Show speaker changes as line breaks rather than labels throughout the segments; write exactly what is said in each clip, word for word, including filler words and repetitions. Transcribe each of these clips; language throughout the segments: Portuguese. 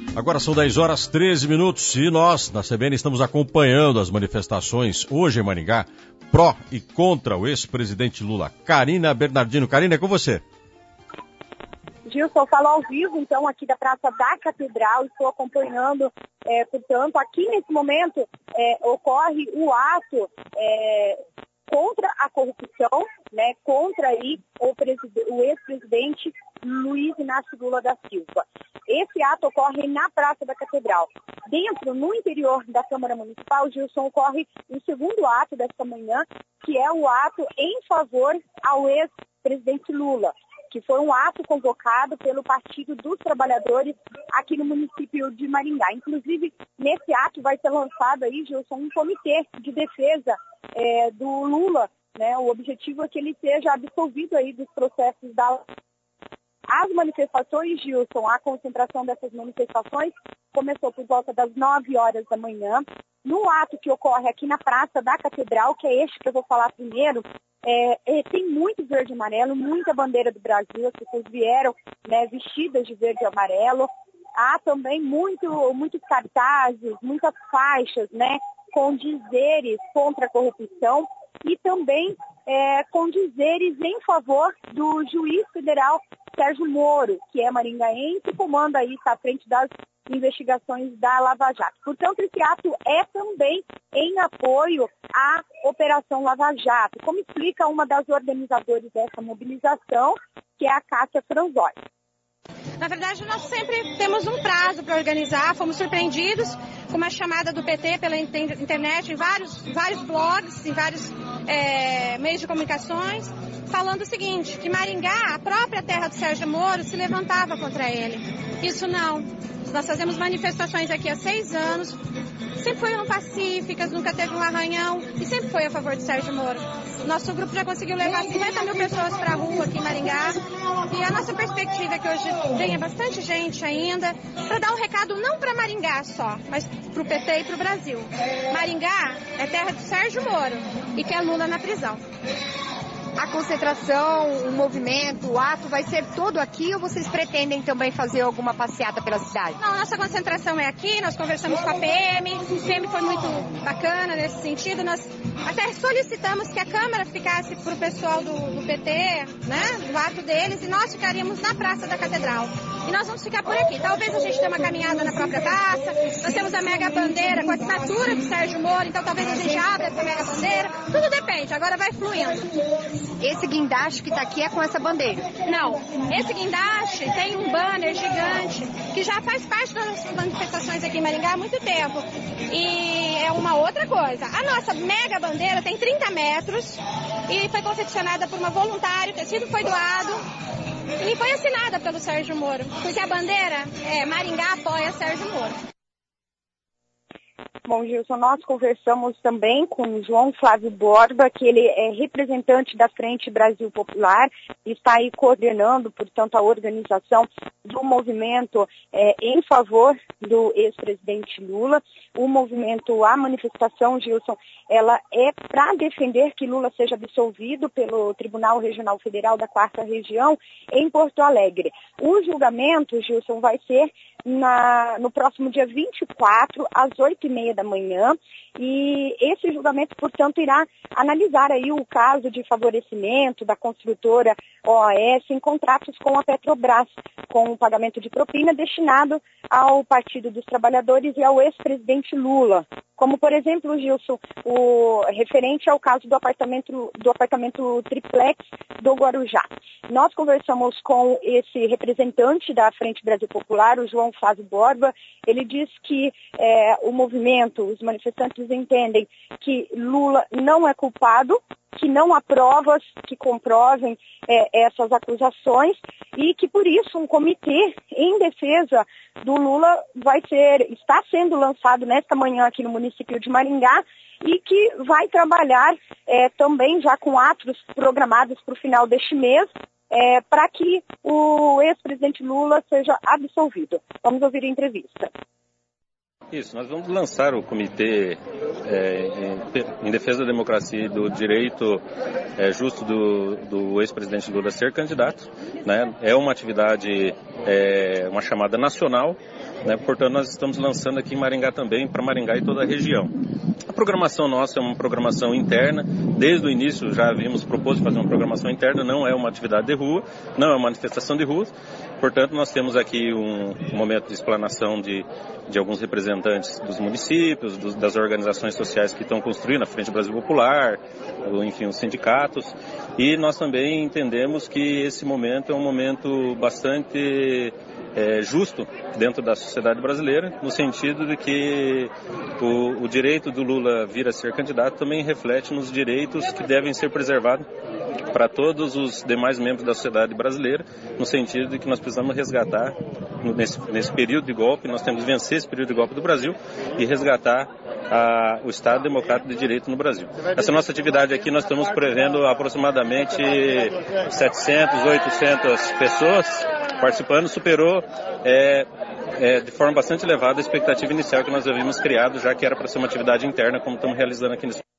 Agora são dez horas e treze minutos e nós, na C B N, estamos acompanhando as manifestações hoje em Maringá, pró e contra o ex-presidente Lula. Karina Bernardino. Karina, é com você.
Gilson, eu falo ao vivo, então, aqui da Praça da Catedral, estou acompanhando, é, portanto, aqui nesse momento é, ocorre o ato é, contra a corrupção, né, contra aí o, o ex-presidente Luiz Inácio Lula da Silva. Esse ato ocorre na Praça da Catedral. Dentro, no interior da Câmara Municipal, Gilson, ocorre o segundo ato desta manhã, que é o ato em favor ao ex-presidente Lula, que foi um ato convocado pelo Partido dos Trabalhadores aqui no município de Maringá. Inclusive, nesse ato vai ser lançado aí, Gilson, um comitê de defesa é, do Lula, né? O objetivo é que ele seja absolvido aí dos processos da... As manifestações, Gilson, a concentração dessas manifestações começou por volta das nove horas da manhã. No ato que ocorre aqui na Praça da Catedral, que é este que eu vou falar primeiro, é, é, tem muito verde e amarelo, muita bandeira do Brasil, as pessoas vieram, né, vestidas de verde e amarelo. Há também muito, muitos cartazes, muitas faixas, né, com dizeres contra a corrupção e também é, com dizeres em favor do juiz federal Sérgio Moro, que é maringaense e comanda aí, está à frente das investigações da Lava Jato. Portanto, esse ato é também em apoio à Operação Lava Jato, como explica uma das organizadoras dessa mobilização, que é a Cássia Franzoni.
Na verdade, nós sempre temos um prazo para organizar, fomos surpreendidos com uma chamada do P T pela internet, em vários, vários blogs, em vários é, meios de comunicações, falando o seguinte, que Maringá, a própria terra do Sérgio Moro, se levantava contra ele. Isso não. Nós fazemos manifestações aqui há seis anos, sempre foram pacíficas, nunca teve um arranhão e sempre foi a favor de Sérgio Moro. Nosso grupo já conseguiu levar cinquenta mil pessoas para a rua aqui em Maringá e a nossa perspectiva é que hoje tenha bastante gente ainda para dar um recado não para Maringá só, mas para o P T e para o Brasil. Maringá é terra de Sérgio Moro e quer Lula na prisão.
A concentração, o movimento, o ato vai ser todo aqui ou vocês pretendem também fazer alguma passeata pela cidade?
Não, nossa concentração é aqui, nós conversamos com a P M, a P M foi muito bacana nesse sentido, nós até solicitamos que a Câmara ficasse para o pessoal do, do P T, né, do ato deles, e nós ficaríamos na Praça da Catedral. E nós vamos ficar por aqui. Talvez a gente tenha uma caminhada na própria praça, nós temos a mega bandeira com a assinatura do Sérgio Moro, então talvez a gente abra essa mega bandeira, tudo depende, agora vai fluindo.
Esse guindaste que está aqui é com essa bandeira?
Não, esse guindaste tem um banner gigante que já faz parte das manifestações aqui em Maringá há muito tempo. E é uma outra coisa. A nossa mega bandeira tem trinta metros e foi confeccionada por uma voluntária, o tecido foi doado e foi assinada pelo Sérgio Moro. Porque a bandeira é Maringá apoia Sérgio Moro.
Bom, Gilson, nós conversamos também com o João Flávio Borba, que ele é representante da Frente Brasil Popular e está aí coordenando, portanto, a organização do movimento é, em favor do ex-presidente Lula. O movimento, a manifestação, Gilson, ela é para defender que Lula seja absolvido pelo Tribunal Regional Federal da Quarta Região em Porto Alegre. O julgamento, Gilson, vai ser na, no próximo dia vinte e quatro, às oito e meia da manhã, e esse julgamento, portanto, irá analisar aí o caso de favorecimento da construtora O A S em contratos com a Petrobras, com o pagamento de propina destinado ao Partido dos Trabalhadores e ao ex-presidente Lula. Como, por exemplo, Gilson, o referente ao caso do apartamento, do apartamento triplex do Guarujá. Nós conversamos com esse representante da Frente Brasil Popular, o João Flávio Borba. Ele diz que é, o movimento, os manifestantes entendem que Lula não é culpado, que não há provas que comprovem é, essas acusações e que, por isso, um comitê em defesa do Lula vai ser, está sendo lançado nesta manhã aqui no município de Maringá e que vai trabalhar é, também já com atos programados para o final deste mês é, para que o ex-presidente Lula seja absolvido. Vamos ouvir a entrevista.
Isso, nós vamos lançar o comitê é, em, em defesa da democracia e do direito é, justo do, do ex-presidente Lula ser candidato, né? É uma atividade, é, uma chamada nacional né? Portanto, nós estamos lançando aqui em Maringá também, para Maringá e toda a região. A programação nossa é uma programação interna. Desde o início já havíamos proposto fazer uma programação interna, não é uma atividade de rua, não é uma manifestação de rua. Portanto, nós temos aqui um, um momento de explanação de, de alguns representantes dos municípios, dos, das organizações sociais que estão construindo a Frente Brasil Popular, ou, enfim, os sindicatos. E nós também entendemos que esse momento é um momento bastante é, justo dentro da sociedade brasileira, no sentido de que o, o direito do Lula vir a ser candidato também reflete nos direitos que devem ser preservados para todos os demais membros da sociedade brasileira, no sentido de que nós precisamos resgatar, nesse, nesse período de golpe, nós temos que vencer esse período de golpe do Brasil e resgatar a, o Estado Democrático de Direito no Brasil. Essa nossa atividade aqui, nós estamos prevendo aproximadamente setecentas, oitocentas pessoas participando, superou é, é, de forma bastante elevada a expectativa inicial que nós havíamos criado, já que era para ser uma atividade interna, como estamos realizando aqui nesse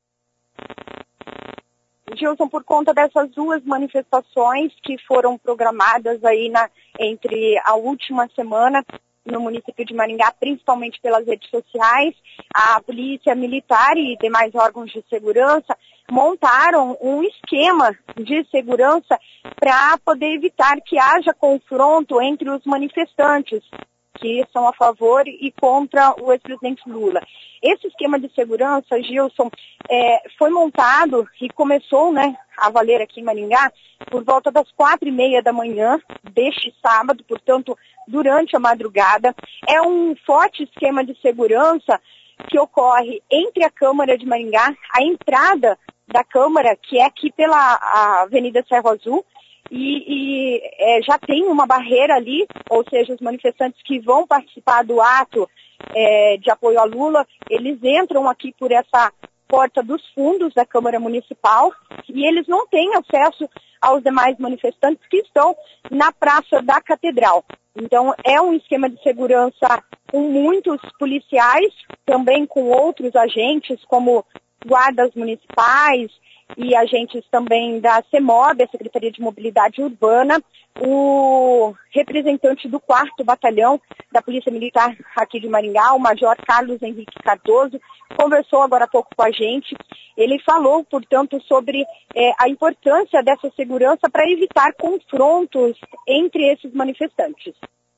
Gilson, por conta dessas duas manifestações que foram programadas aí na, entre a última semana no município de Maringá, principalmente pelas redes sociais, a Polícia Militar e demais órgãos de segurança montaram um esquema de segurança para poder evitar que haja confronto entre os manifestantes que são a favor e contra o ex-presidente Lula. Esse esquema de segurança, Gilson, é, foi montado e começou, né, a valer aqui em Maringá por volta das quatro e meia da manhã deste sábado, portanto, durante a madrugada. É um forte esquema de segurança que ocorre entre a Câmara de Maringá, a entrada da Câmara, que é aqui pela Avenida Serra Azul, E, e é, já tem uma barreira ali, ou seja, os manifestantes que vão participar do ato é, de apoio a Lula, eles entram aqui por essa porta dos fundos da Câmara Municipal e eles não têm acesso aos demais manifestantes que estão na Praça da Catedral. Então, é um esquema de segurança com muitos policiais, também com outros agentes, como guardas municipais, e agentes também da CEMOB, a Secretaria de Mobilidade Urbana. O representante do quarto Batalhão da Polícia Militar aqui de Maringá, o Major Carlos Henrique Cardoso, conversou agora há pouco com a gente. Ele falou, portanto, sobre é, a importância dessa segurança para evitar confrontos entre esses manifestantes.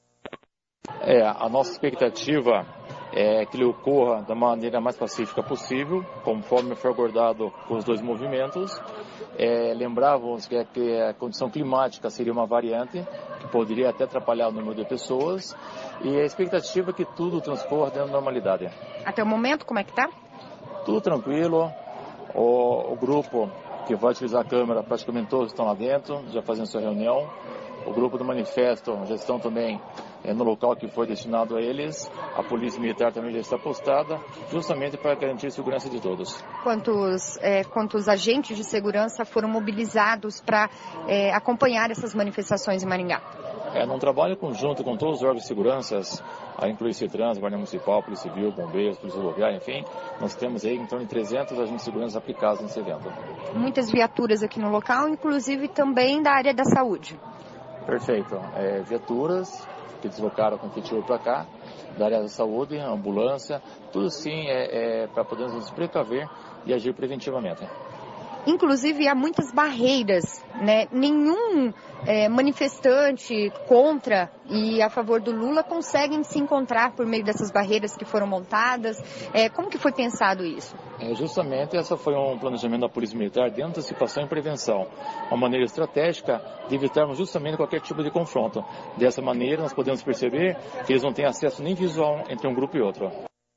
É, a nossa expectativa é que ele ocorra da maneira mais pacífica possível, conforme foi acordado com os dois movimentos. É, lembrávamos que, que a condição climática seria uma variante, que poderia até atrapalhar o número de pessoas, e a expectativa é que tudo transcorra dentro da normalidade.
Até o momento, como é que está?
Tudo tranquilo, o, o grupo que vai utilizar a Câmara, praticamente todos estão lá dentro, já fazendo sua reunião. O grupo do manifesto já estão também é, no local que foi destinado a eles. A Polícia Militar também já está postada, justamente para garantir a segurança de todos.
Quantos, é, quantos agentes de segurança foram mobilizados para é, acompanhar essas manifestações em Maringá?
É, num trabalho conjunto com todos os órgãos de segurança, a incluir CITRANS, Guarda Municipal, Polícia Civil, Bombeiros, Polícia Rodoviária, enfim, nós temos aí em torno de trezentos agentes de segurança aplicados nesse evento.
Muitas viaturas aqui no local, inclusive também da área da saúde.
Perfeito. É, viaturas que deslocaram com efetivo para cá, da área da saúde, ambulância, tudo sim é, é para podermos nos precaver e agir preventivamente.
Inclusive, há muitas barreiras, né? Nenhum é, manifestante contra e a favor do Lula conseguem se encontrar por meio dessas barreiras que foram montadas. É, como que foi pensado isso?
É, justamente, essa foi um planejamento da Polícia Militar de antecipação e prevenção. Uma maneira estratégica de evitarmos justamente qualquer tipo de confronto. Dessa maneira, nós podemos perceber que eles não têm acesso nem visual entre um grupo e outro.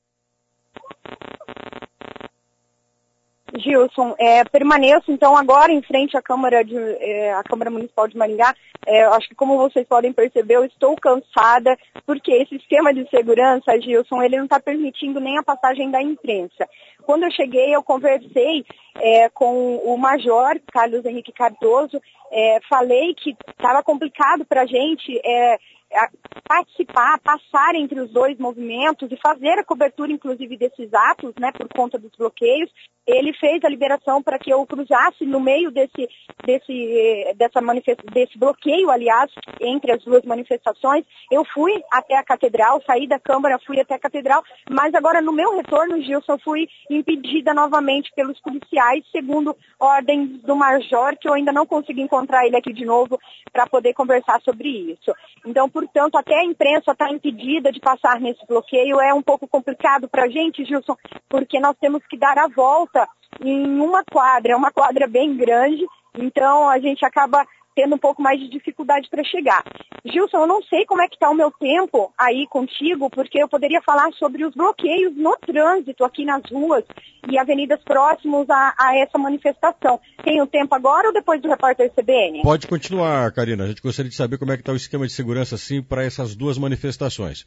Gilson, é, permaneço então agora em frente à Câmara, de, é, à Câmara Municipal de Maringá. É, acho que como vocês podem perceber, eu estou cansada, porque esse esquema de segurança, Gilson, ele não está permitindo nem a passagem da imprensa. Quando eu cheguei, eu conversei é, com o Major Carlos Henrique Cardoso, é, falei que estava complicado para a gente é, participar, passar entre os dois movimentos e fazer a cobertura, inclusive, desses atos, né, por conta dos bloqueios. Ele fez a liberação para que eu cruzasse no meio desse, desse, dessa manifest... desse bloqueio, aliás, entre as duas manifestações. Eu fui até a Catedral, saí da Câmara, fui até a Catedral, mas agora no meu retorno, Gilson, fui impedida novamente pelos policiais, segundo ordens do Major, que eu ainda não consegui encontrar ele aqui de novo para poder conversar sobre isso. Então, portanto, até a imprensa está impedida de passar nesse bloqueio. É um pouco complicado para a gente, Gilson, porque nós temos que dar a volta em uma quadra, é uma quadra bem grande, então a gente acaba tendo um pouco mais de dificuldade para chegar. Gilson, eu não sei como é que está o meu tempo aí contigo, porque eu poderia falar sobre os bloqueios no trânsito aqui nas ruas e avenidas próximas a, a essa manifestação. Tem o tempo agora ou depois do repórter C B N?
Pode continuar, Karina. A gente gostaria de saber como é que está o esquema de segurança assim para essas duas manifestações.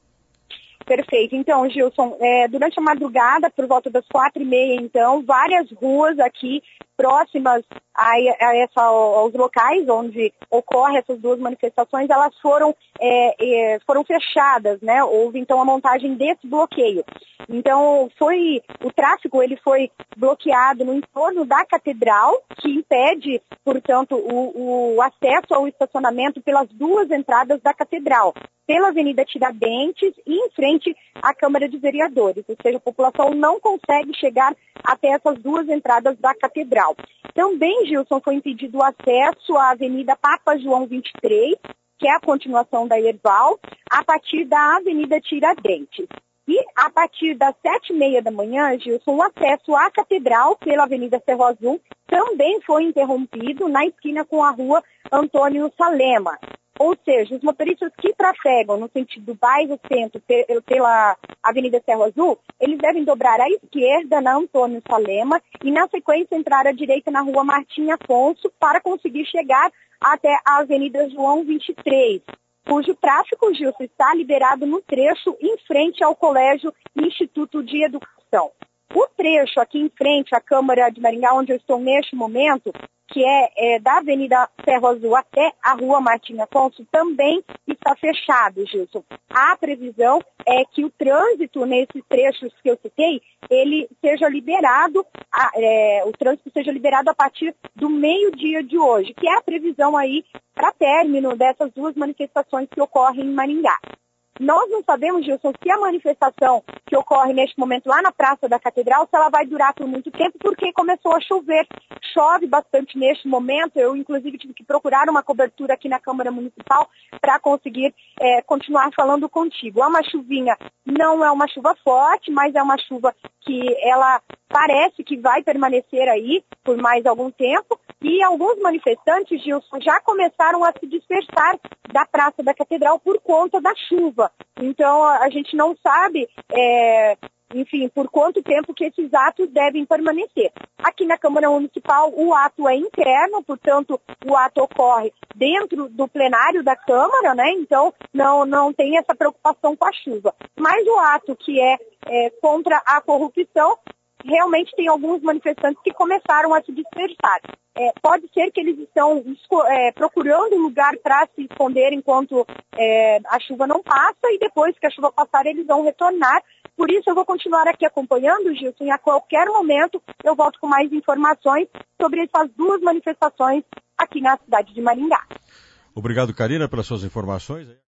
Perfeito. Então, Gilson, é, durante a madrugada, por volta das quatro e meia, então, várias ruas aqui próximas a, a essa, aos locais onde ocorrem essas duas manifestações, elas foram, é, é, foram fechadas, né? Houve, então, a montagem desse bloqueio. Então, foi, o tráfego ele foi bloqueado no entorno da Catedral, que impede, portanto, o, o acesso ao estacionamento pelas duas entradas da Catedral, pela Avenida Tiradentes e em frente à Câmara de Vereadores, ou seja, a população não consegue chegar até essas duas entradas da Catedral. Também, Gilson, foi impedido o acesso à Avenida Papa João vinte e três, que é a continuação da Herval, a partir da Avenida Tiradentes. E a partir das sete e meia da manhã, Gilson, o acesso à Catedral pela Avenida Cerro Azul também foi interrompido na esquina com a rua Antônio Salema. Ou seja, os motoristas que trafegam no sentido bairro centro pela Avenida Cerro Azul, eles devem dobrar à esquerda na Antônio Salema e, na sequência, entrar à direita na rua Martim Afonso para conseguir chegar até a Avenida João vinte e três, cujo tráfego, Gilson, está liberado no trecho em frente ao Colégio Instituto de Educação. O trecho aqui em frente à Câmara de Maringá, onde eu estou neste momento, que é, é da Avenida Cerro Azul até a Rua Martim Afonso, também está fechado, Gilson. A previsão é que o trânsito nesses trechos que eu citei, ele seja liberado, a, é, o trânsito seja liberado a partir do meio-dia de hoje, que é a previsão aí para término dessas duas manifestações que ocorrem em Maringá. Nós não sabemos, Gilson, se a manifestação que ocorre neste momento lá na Praça da Catedral, se ela vai durar por muito tempo, porque começou a chover. Chove bastante neste momento. Eu, inclusive, tive que procurar uma cobertura aqui na Câmara Municipal para conseguir é, continuar falando contigo. É uma chuvinha, não é uma chuva forte, mas é uma chuva que ela parece que vai permanecer aí por mais algum tempo. E alguns manifestantes, Gilson, já começaram a se dispersar da Praça da Catedral por conta da chuva. Então, a gente não sabe, é, enfim, por quanto tempo que esses atos devem permanecer. Aqui na Câmara Municipal, o ato é interno, portanto, o ato ocorre dentro do plenário da Câmara, né? Então, não, não tem essa preocupação com a chuva. Mas o ato que é, é contra a corrupção, realmente tem alguns manifestantes que começaram a se dispersar. É, pode ser que eles estão é, procurando um lugar para se esconder enquanto é, a chuva não passa e depois que a chuva passar eles vão retornar. Por isso eu vou continuar aqui acompanhando, Gilson, e a qualquer momento eu volto com mais informações sobre essas duas manifestações aqui na cidade de Maringá.
Obrigado, Karina, pelas suas informações.